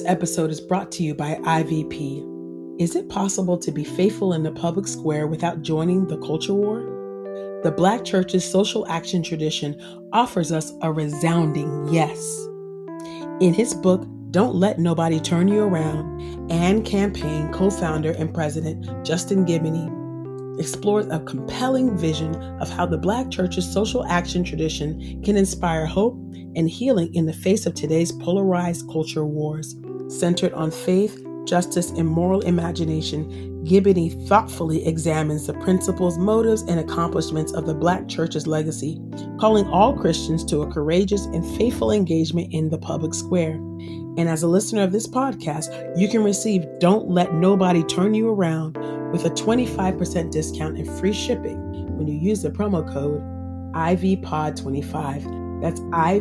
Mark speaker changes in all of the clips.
Speaker 1: episode is brought to you by IVP. Is it possible to be faithful in the public square without joining the culture war? The Black Church's social action tradition offers us a resounding yes. In his book, Don't Let Nobody Turn You Around, AND Campaign co-founder and president Justin Giboney explores a compelling vision of how the Black Church's social action tradition can inspire hope and healing in the face of today's polarized culture wars. Centered on faith, justice, and moral imagination, Giboney thoughtfully examines the principles, motives, and accomplishments of the Black Church's legacy, calling all Christians to a courageous and faithful engagement in the public square. And as a listener of this podcast, you can receive Don't Let Nobody Turn You Around with a 25% discount and free shipping when you use the promo code IVPOD25. That's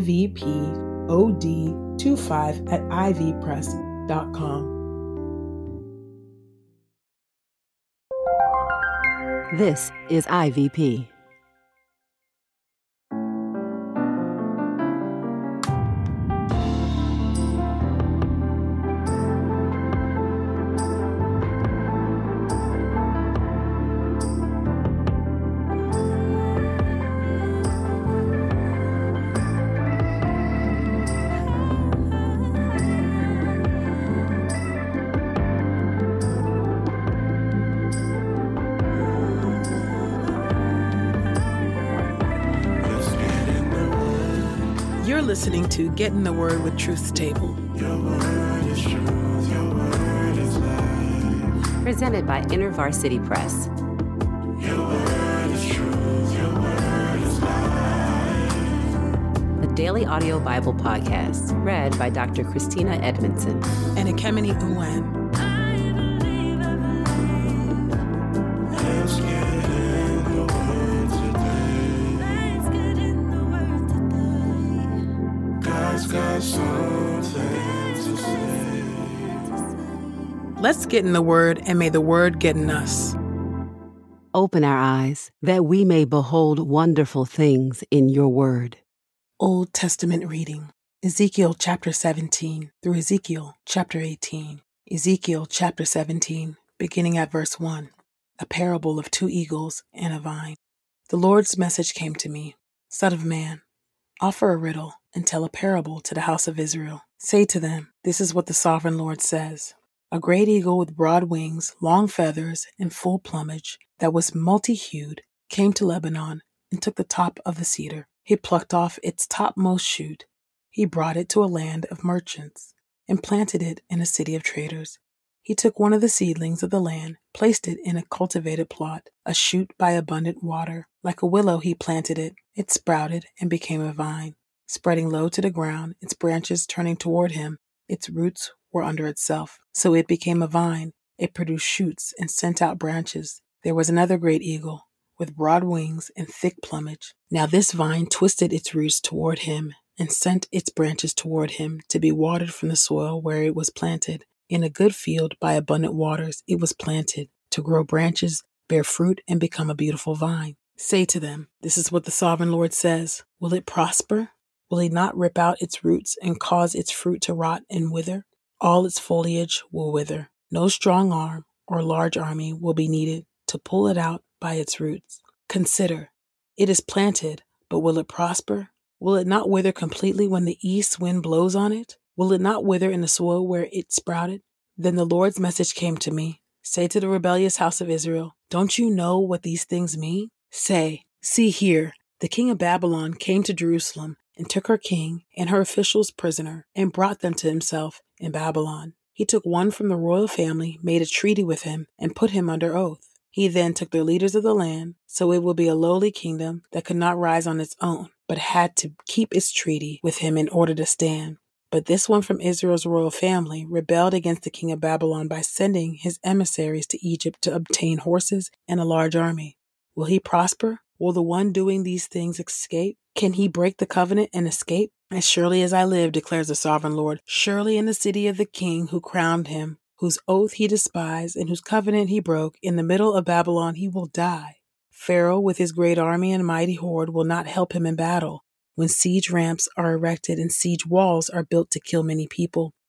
Speaker 1: IVPOD25 at ivpress.com.
Speaker 2: This is IVP.
Speaker 1: You're listening to Get in the Word with Truth's Table.
Speaker 3: Your word is truth, your word is life.
Speaker 2: Presented by InterVarsity Press.
Speaker 3: Your word is truth, your word is life.
Speaker 2: A daily audio Bible podcast read by Dr. Christina Edmondson
Speaker 1: And Ekemini Uwan.
Speaker 3: Let's get in the word today. God's got something to say.
Speaker 1: Let's get in the Word, and may the Word get in us.
Speaker 2: Open our eyes that we may behold wonderful things in your word.
Speaker 1: Old Testament reading, Ezekiel chapter 17 through Ezekiel chapter 18. Ezekiel chapter 17, beginning at verse 1, a parable of 2 eagles and a vine. The Lord's message came to me, Son of man, offer a riddle and tell a parable to the house of Israel. Say to them, this is what the sovereign Lord says. A great eagle with broad wings, long feathers, and full plumage that was multi-hued came to Lebanon and took the top of the cedar. He plucked off its topmost shoot. He brought it to a land of merchants and planted it in a city of traders. He took one of the seedlings of the land, placed it in a cultivated plot, a shoot by abundant water. Like a willow he planted it. It sprouted and became a vine. Spreading low to the ground, its branches turning toward him, its roots were under itself. So it became a vine. It produced shoots and sent out branches. There was another great eagle, with broad wings and thick plumage. Now this vine twisted its roots toward him and sent its branches toward him to be watered from the soil where it was planted. In a good field by abundant waters it was planted, to grow branches, bear fruit, and become a beautiful vine. Say to them, this is what the sovereign Lord says. Will it prosper? Will he not rip out its roots and cause its fruit to rot and wither? All its foliage will wither. No strong arm or large army will be needed to pull it out by its roots. Consider, it is planted, but will it prosper? Will it not wither completely when the east wind blows on it? Will it not wither in the soil where it sprouted? Then the Lord's message came to me. Say to the rebellious house of Israel, don't you know what these things mean? Say, see here, the king of Babylon came to Jerusalem and took her king and her officials prisoner and brought them to himself in Babylon. He took one from the royal family, made a treaty with him, and put him under oath. He then took the leaders of the land, so it will be a lowly kingdom that could not rise on its own, but had to keep its treaty with him in order to stand. But this one from Israel's royal family rebelled against the king of Babylon by sending his emissaries to Egypt to obtain horses and a large army. Will he prosper? Will the one doing these things escape? Can he break the covenant and escape? As surely as I live, declares the sovereign Lord, surely in the city of the king who crowned him, whose oath he despised and whose covenant he broke, in the middle of Babylon he will die. Pharaoh with his great army and mighty horde will not help him in battle. When siege ramps are erected and siege walls are built to kill many people,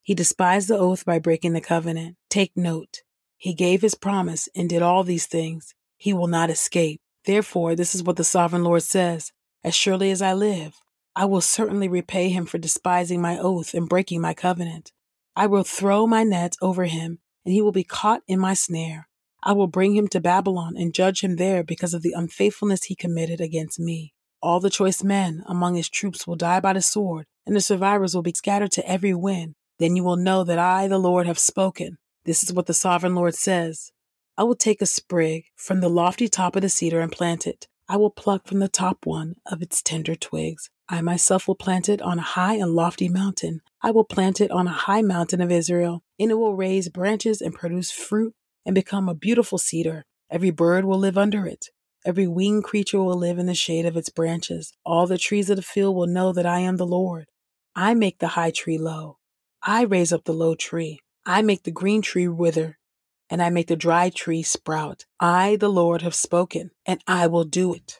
Speaker 1: He despised the oath by breaking the covenant. Take note. He gave his promise and did all these things. He will not escape. Therefore, this is what the sovereign Lord says. As surely as I live, I will certainly repay him for despising my oath and breaking my covenant. I will throw my net over him, and he will be caught in my snare. I will bring him to Babylon and judge him there because of the unfaithfulness he committed against me. All the choice men among his troops will die by the sword, and the survivors will be scattered to every wind. Then you will know that I, the Lord, have spoken. This is what the sovereign Lord says. I will take a sprig from the lofty top of the cedar and plant it. I will pluck from the top one of its tender twigs. I myself will plant it on a high and lofty mountain. I will plant it on a high mountain of Israel, and it will raise branches and produce fruit and become a beautiful cedar. Every bird will live under it. Every winged creature will live in the shade of its branches. All the trees of the field will know that I am the Lord. I make the high tree low. I raise up the low tree. I make the green tree wither, and I make the dry tree sprout. I, the Lord, have spoken, and I will do it.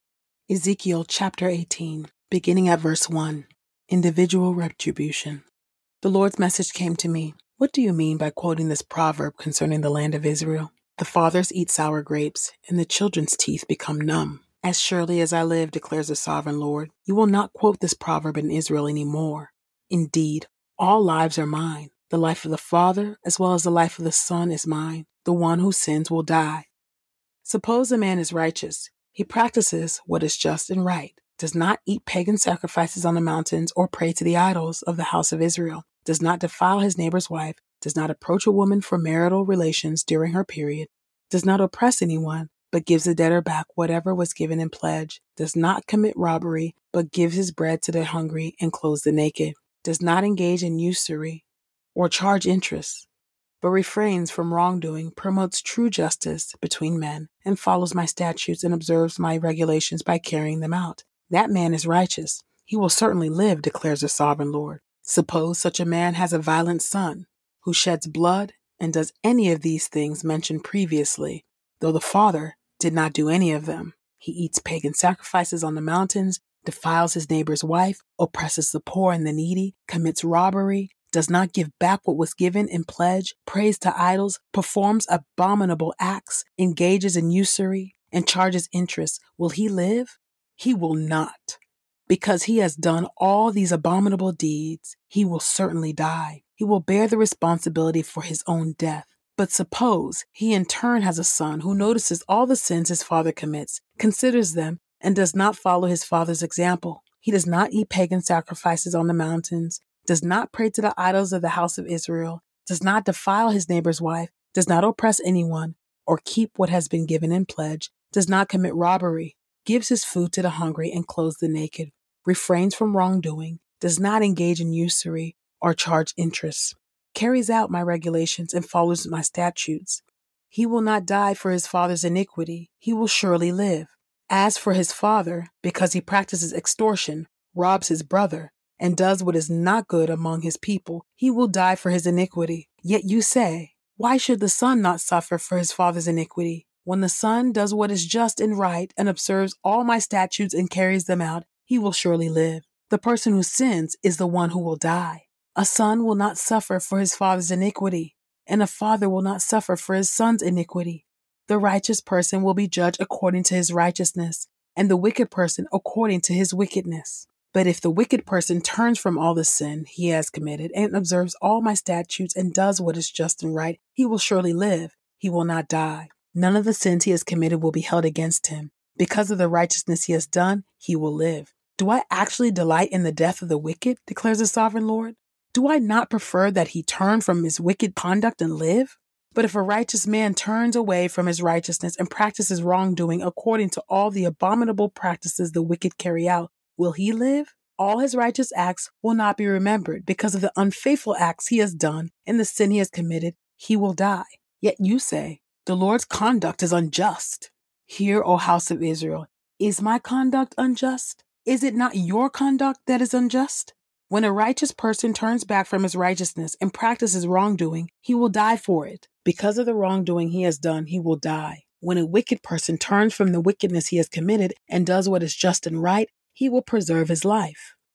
Speaker 1: Ezekiel chapter 18, beginning at verse 1. Individual retribution. The Lord's message came to me. What do you mean by quoting this proverb concerning the land of Israel? The fathers eat sour grapes, and the children's teeth become numb. As surely as I live, declares the sovereign Lord, you will not quote this proverb in Israel anymore. Indeed, all lives are mine. The life of the father, as well as the life of the son, is mine. The one who sins will die. Suppose a man is righteous. He practices what is just and right, does not eat pagan sacrifices on the mountains or pray to the idols of the house of Israel, does not defile his neighbor's wife, does not approach a woman for marital relations during her period, does not oppress anyone, but gives the debtor back whatever was given in pledge, does not commit robbery, but gives his bread to the hungry and clothes the naked, does not engage in usury or charge interest, but refrains from wrongdoing, promotes true justice between men, and follows my statutes and observes my regulations by carrying them out. That man is righteous. He will certainly live, declares the sovereign Lord. Suppose such a man has a violent son who sheds blood and does any of these things mentioned previously, though the father did not do any of them. He eats pagan sacrifices on the mountains, defiles his neighbor's wife, oppresses the poor and the needy, commits robbery, does not give back what was given in pledge, prays to idols, performs abominable acts, engages in usury, and charges interest. Will he live? He will not. Because he has done all these abominable deeds, he will certainly die. He will bear the responsibility for his own death. But suppose he in turn has a son who notices all the sins his father commits, considers them, and does not follow his father's example. He does not eat pagan sacrifices on the mountains, does not pray to the idols of the house of Israel, does not defile his neighbor's wife, does not oppress anyone, or keep what has been given in pledge, does not commit robbery, gives his food to the hungry and clothes the naked, refrains from wrongdoing, does not engage in usury or charge interest, carries out my regulations and follows my statutes. He will not die for his father's iniquity. He will surely live. As for his father, because he practices extortion, robs his brother, and does what is not good among his people, he will die for his iniquity. Yet you say, why should the son not suffer for his father's iniquity? When the son does what is just and right and observes all my statutes and carries them out, he will surely live. The person who sins is the one who will die. A son will not suffer for his father's iniquity, and a father will not suffer for his son's iniquity. The righteous person will be judged according to his righteousness, and the wicked person according to his wickedness. But if the wicked person turns from all the sin he has committed and observes all my statutes and does what is just and right, he will surely live. He will not die. None of the sins he has committed will be held against him. Because of the righteousness he has done, he will live. Do I actually delight in the death of the wicked, declares the sovereign Lord? Do I not prefer that he turn from his wicked conduct and live? But if a righteous man turns away from his righteousness and practices wrongdoing according to all the abominable practices the wicked carry out, will he live? All his righteous acts will not be remembered because of the unfaithful acts he has done and the sin he has committed. He will die. Yet you say, the Lord's conduct is unjust. Hear, O house of Israel, is my conduct unjust? Is it not your conduct that is unjust? When a righteous person turns back from his righteousness and practices wrongdoing, he will die for it. Because of the wrongdoing he has done, he will die. When a wicked person turns from the wickedness he has committed and does what is just and right, he will preserve his life.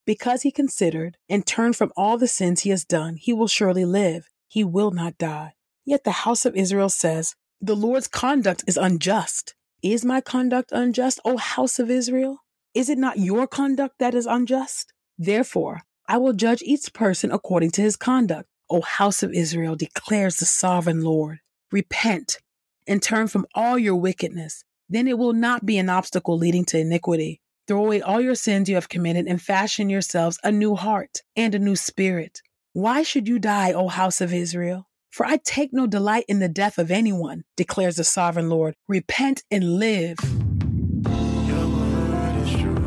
Speaker 1: Because he considered and turned from all the sins he has done, he will surely live. He will not die. Yet the house of Israel says, the Lord's conduct is unjust. Is my conduct unjust, O house of Israel? Is it not your conduct that is unjust? Therefore, I will judge each person according to his conduct. O house of Israel, declares the sovereign Lord. Repent and turn from all your wickedness. Then it will not be an obstacle leading to iniquity. Throw away all your sins you have committed and fashion yourselves a new heart and a new spirit. Why should you die, O house of Israel? For I take no delight in the death of anyone, declares the sovereign Lord. Repent and live.
Speaker 3: Your word is true.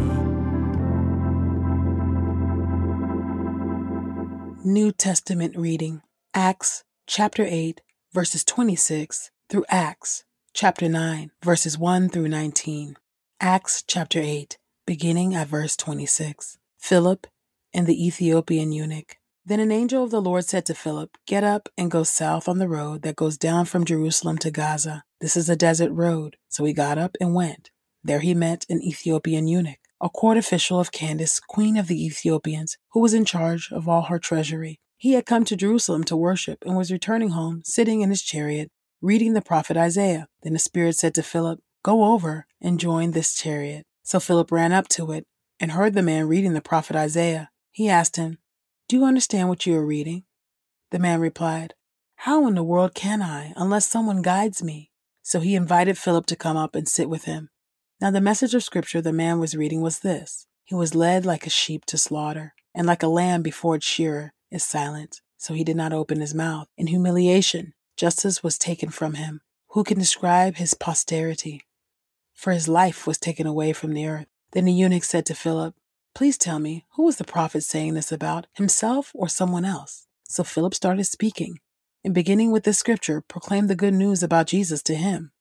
Speaker 1: New Testament reading. Acts chapter 8, verses 26 through Acts chapter 9, verses 1 through 19. Acts chapter 8, beginning at verse 26. Philip and the Ethiopian eunuch. Then an angel of the Lord said to Philip, get up and go south on the road that goes down from Jerusalem to Gaza. This is a desert road. So he got up and went. There he met an Ethiopian eunuch, a court official of Candace, queen of the Ethiopians, who was in charge of all her treasury. He had come to Jerusalem to worship and was returning home, sitting in his chariot, reading the prophet Isaiah. Then the Spirit said to Philip, go over and join this chariot. So Philip ran up to it and heard the man reading the prophet Isaiah. He asked him, do you understand what you are reading? The man replied, how in the world can I, unless someone guides me? So he invited Philip to come up and sit with him. Now the message of scripture the man was reading was this. He was led like a sheep to slaughter, and like a lamb before its shearer is silent. So he did not open his mouth. In humiliation, justice was taken from him. Who can describe his posterity? For his life was taken away from the earth. Then the eunuch said to Philip, please tell me, who was the prophet saying this about, himself or someone else? So Philip started speaking, and beginning with this scripture, proclaimed the good news about Jesus to him.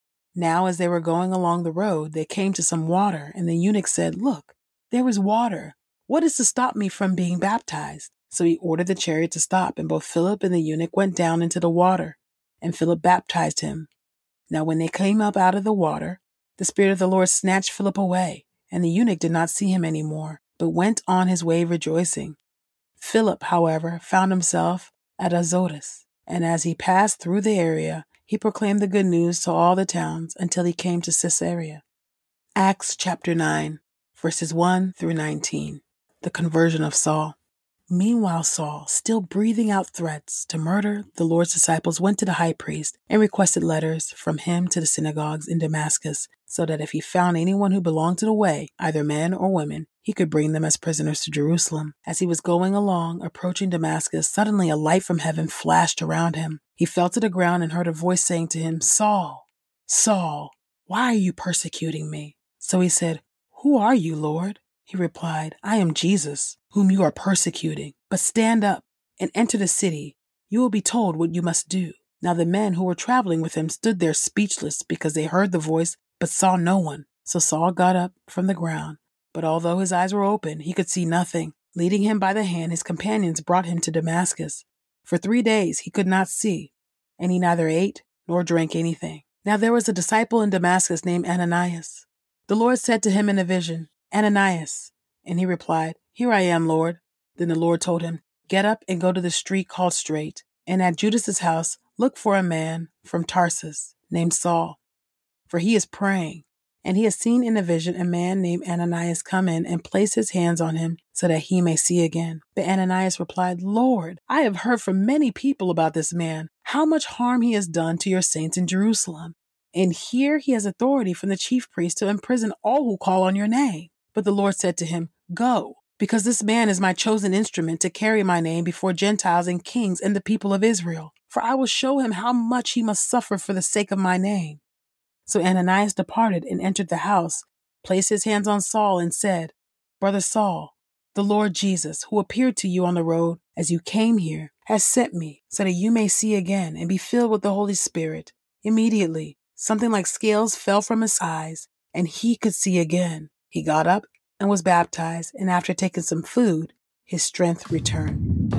Speaker 1: Now as they were going along the road, they came to some water, and the eunuch said, look, there is water. What is to stop me from being baptized? So he ordered the chariot to stop, and both Philip and the eunuch went down into the water, and Philip baptized him. Now when they came up out of the water, the Spirit of the Lord snatched Philip away, and the eunuch did not see him any more, but went on his way rejoicing. Philip, however, found himself at Azotus, and as he passed through the area, he proclaimed the good news to all the towns until he came to Caesarea. Acts chapter 9, verses 1 through 19. The conversion of Saul. Meanwhile, Saul, still breathing out threats to murder the Lord's disciples, went to the high priest and requested letters from him to the synagogues in Damascus, so that if he found anyone who belonged to the way, either men or women, he could bring them as prisoners to Jerusalem. As he was going along, approaching Damascus, suddenly a light from heaven flashed around him. He fell to the ground and heard a voice saying to him, Saul, Saul, why are you persecuting me? So he said, who are you, Lord? He replied, I am Jesus, whom you are persecuting. But stand up and enter the city. You will be told what you must do. Now the men who were traveling with him stood there speechless because they heard the voice but saw no one. So Saul got up from the ground, but although his eyes were open, he could see nothing. Leading him by the hand, his companions brought him to Damascus. For 3 days he could not see, and he neither ate nor drank anything. Now there was a disciple in Damascus named Ananias. The Lord said to him in a vision, Ananias. And he replied, Here I am, Lord. Then the Lord told him, Get up and go to the street called Straight, and at Judas's house look for a man from Tarsus named Saul, for he is praying. And he has seen in a vision a man named Ananias come in and place his hands on him so that he may see again. But Ananias replied, Lord, I have heard from many people about this man, how much harm he has done to your saints in Jerusalem. And here he has authority from the chief priest to imprison all who call on your name. But the Lord said to him, Go, because this man is my chosen instrument to carry my name before Gentiles and kings and the people of Israel. For I will show him how much he must suffer for the sake of my name. So Ananias departed and entered the house, placed his hands on Saul and said, Brother Saul, the Lord Jesus, who appeared to you on the road as you came here, has sent me so that you may see again and be filled with the Holy Spirit. Immediately, something like scales fell from his eyes, and he could see again. He got up and was baptized, and after taking some food, his strength returned.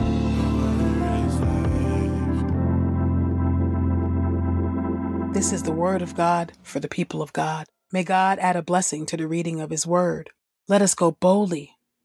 Speaker 1: This is the word of God for the people of God. May God add a blessing to the reading of his word. Let us go boldly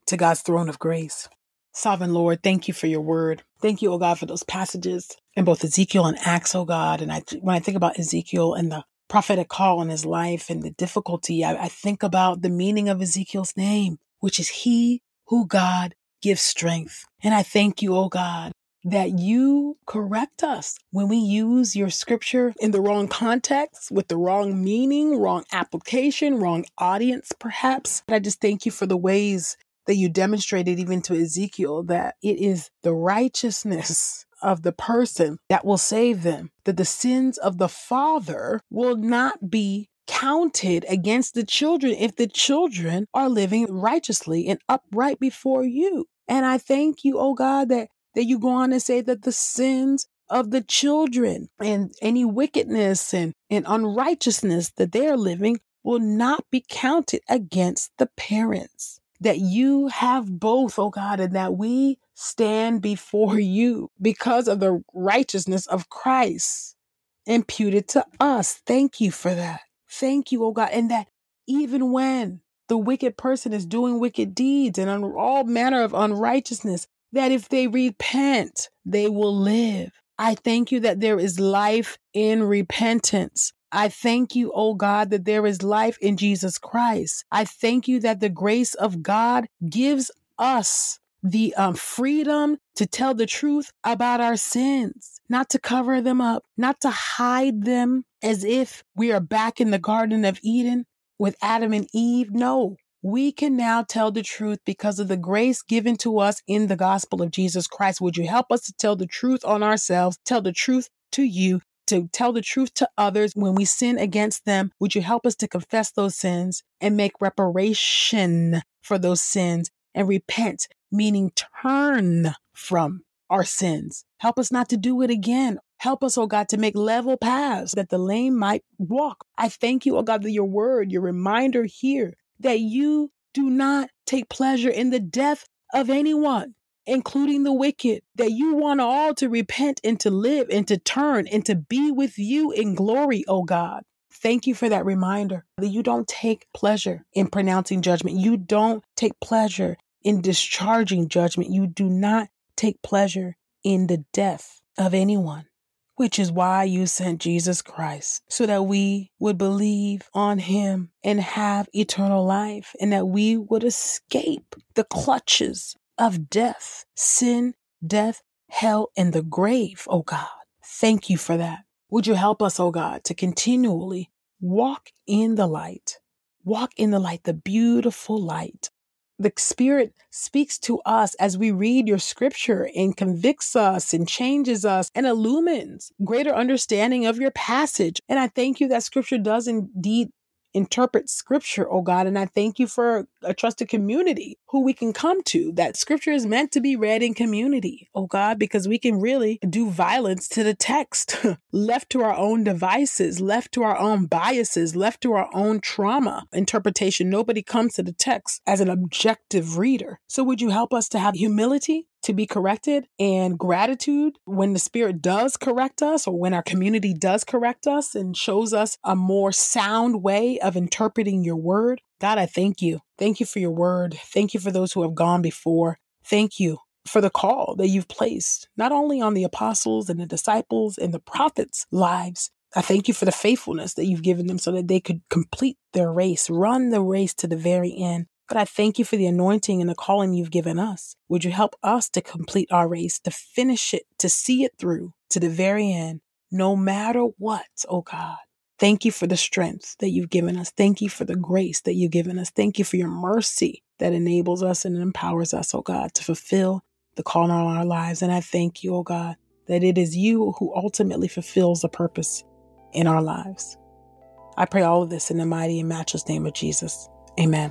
Speaker 1: to God's throne of grace. Sovereign Lord, thank you for your word. Thank you, oh God, for those passages in both Ezekiel and Acts, oh God. And when I think about Ezekiel and the prophetic call on his life and the difficulty, I think about the meaning of Ezekiel's name, which is he who God gives strength. And I thank you, oh God, that you correct us when we use your scripture in the wrong context, with the wrong meaning, wrong application, wrong audience, perhaps. But I just thank you for the ways that you demonstrated even to Ezekiel that it is the righteousness of the person that will save them, that the sins of the father will not be counted against the children if the children are living righteously and upright before you. And I thank you, oh God, that you go on to say that the sins of the children and any wickedness and unrighteousness that they are living will not be counted against the parents. That you have both, oh God, and that we stand before you because of the righteousness of Christ imputed to us. Thank you for that. Thank you, oh God. And that even when the wicked person is doing wicked deeds and all manner of unrighteousness, that if they repent, they will live. I thank you that there is life in repentance. I thank you, oh God, that there is life in Jesus Christ. I thank you that the grace of God gives us the freedom to tell the truth about our sins, not to cover them up, not to hide them as if we are back in the Garden of Eden with Adam and Eve. No, we can now tell the truth because of the grace given to us in the gospel of Jesus Christ. Would you help us to tell the truth on ourselves, tell the truth to you, to tell the truth to others when we sin against them? Would you help us to confess those sins and make reparation for those sins and repent, meaning turn from our sins. Help us not to do it again. Help us, oh God, to make level paths that the lame might walk. I thank you, oh God, that your word, your reminder here, that you do not take pleasure in the death of anyone, including the wicked, that you want all to repent and to live and to turn and to be with you in glory, oh God. Thank you for that reminder that you don't take pleasure in pronouncing judgment. You don't take pleasure in discharging judgment. You do not take pleasure in the death of anyone, which is why you sent Jesus Christ, so that we would believe on him and have eternal life, and that we would escape the clutches of death, sin, death, hell, and the grave, oh God. Thank you for that. Would you help us, oh God, to continually walk in the light, the beautiful light. The Spirit speaks to us as we read your scripture and convicts us and changes us and illumines greater understanding of your passage. And I thank you that scripture does indeed interpret scripture, oh God. And I thank you for a trusted community who we can come to, that scripture is meant to be read in community, oh God, because we can really do violence to the text, left to our own devices, left to our own biases, left to our own trauma interpretation. Nobody comes to the text as an objective reader. So would you help us to have humility to be corrected and gratitude when the Spirit does correct us, or when our community does correct us and shows us a more sound way of interpreting your word? God, I thank you. Thank you for your word. Thank you for those who have gone before. Thank you for the call that you've placed, not only on the apostles and the disciples and the prophets' lives. I thank you for the faithfulness that you've given them so that they could complete their race, run the race to the very end. But I thank you for the anointing and the calling you've given us. Would you help us to complete our race, to finish it, to see it through to the very end, no matter what, oh God. Thank you for the strength that you've given us. Thank you for the grace that you've given us. Thank you for your mercy that enables us and empowers us, oh God, to fulfill the call on our lives. And I thank you, oh God, that it is you who ultimately fulfills the purpose in our lives. I pray all of this in the mighty and matchless name of Jesus. Amen.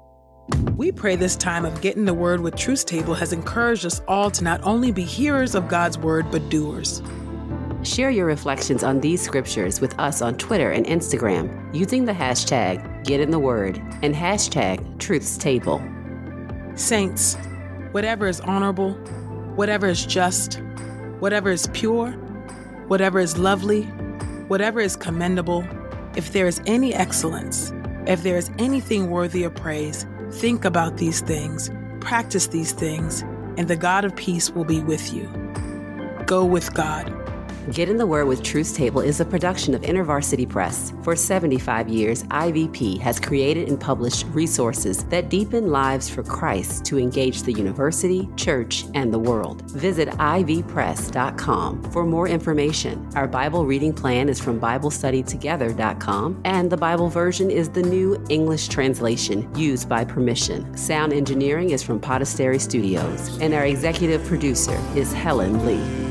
Speaker 1: We pray this time of Getting the Word with Truth Table has encouraged us all to not only be hearers of God's word, but doers.
Speaker 2: Share your reflections on these scriptures with us on Twitter and Instagram using the hashtag #GetInTheWord and hashtag #TruthsTable.
Speaker 1: Saints, whatever is honorable, whatever is just, whatever is pure, whatever is lovely, whatever is commendable, if there is any excellence, if there is anything worthy of praise, think about these things. Practice these things, and the God of peace will be with you. Go with God.
Speaker 2: Get in the Word with Truth's Table is a production of InterVarsity Press. For 75 years, IVP has created and published resources that deepen lives for Christ to engage the university, church, and the world. Visit ivpress.com for more information. Our Bible reading plan is from BibleStudyTogether.com, and the Bible version is the New English translation used by permission. Sound engineering is from Podastery Studios, and our executive producer is Helen Lee.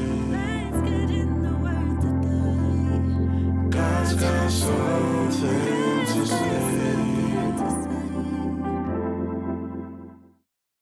Speaker 3: God's got something to say.